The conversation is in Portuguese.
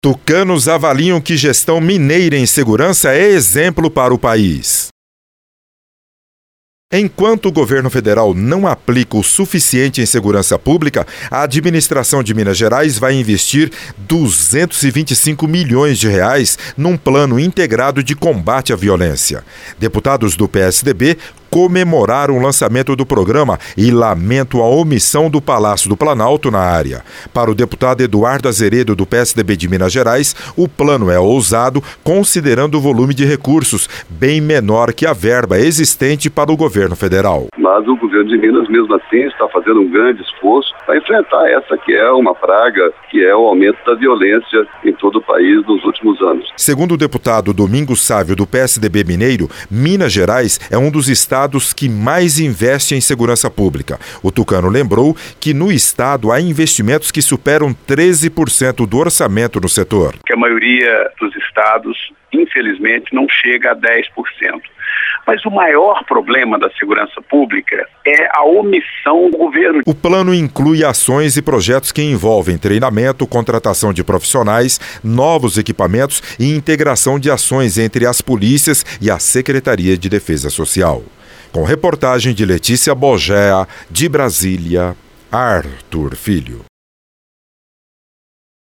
Tucanos avaliam que gestão mineira em segurança é exemplo para o país. Enquanto o governo federal não aplica o suficiente em segurança pública, a administração de Minas Gerais vai investir 225 milhões de reais num plano integrado de combate à violência. Deputados do PSDB comemoraram o lançamento do programa e lamentam a omissão do Palácio do Planalto na área. Para o deputado Eduardo Azeredo, do PSDB de Minas Gerais, o plano é ousado, considerando o volume de recursos, bem menor que a verba existente para o governo federal. Mas o governo de Minas, mesmo assim, está fazendo um grande esforço para enfrentar essa que é uma praga, que é o aumento da violência em todo o país nos últimos anos. Segundo o deputado Domingos Sávio, do PSDB mineiro, Minas Gerais é um dos estados que mais investe em segurança pública. O tucano lembrou que no estado há investimentos que superam 13% do orçamento no setor. Que a maioria dos estados, infelizmente, não chega a 10%. Mas o maior problema da segurança pública é a omissão do governo. O plano inclui ações e projetos que envolvem treinamento, contratação de profissionais, novos equipamentos e integração de ações entre as polícias e a Secretaria de Defesa Social. Com reportagem de Letícia Bogea, de Brasília, Arthur Filho.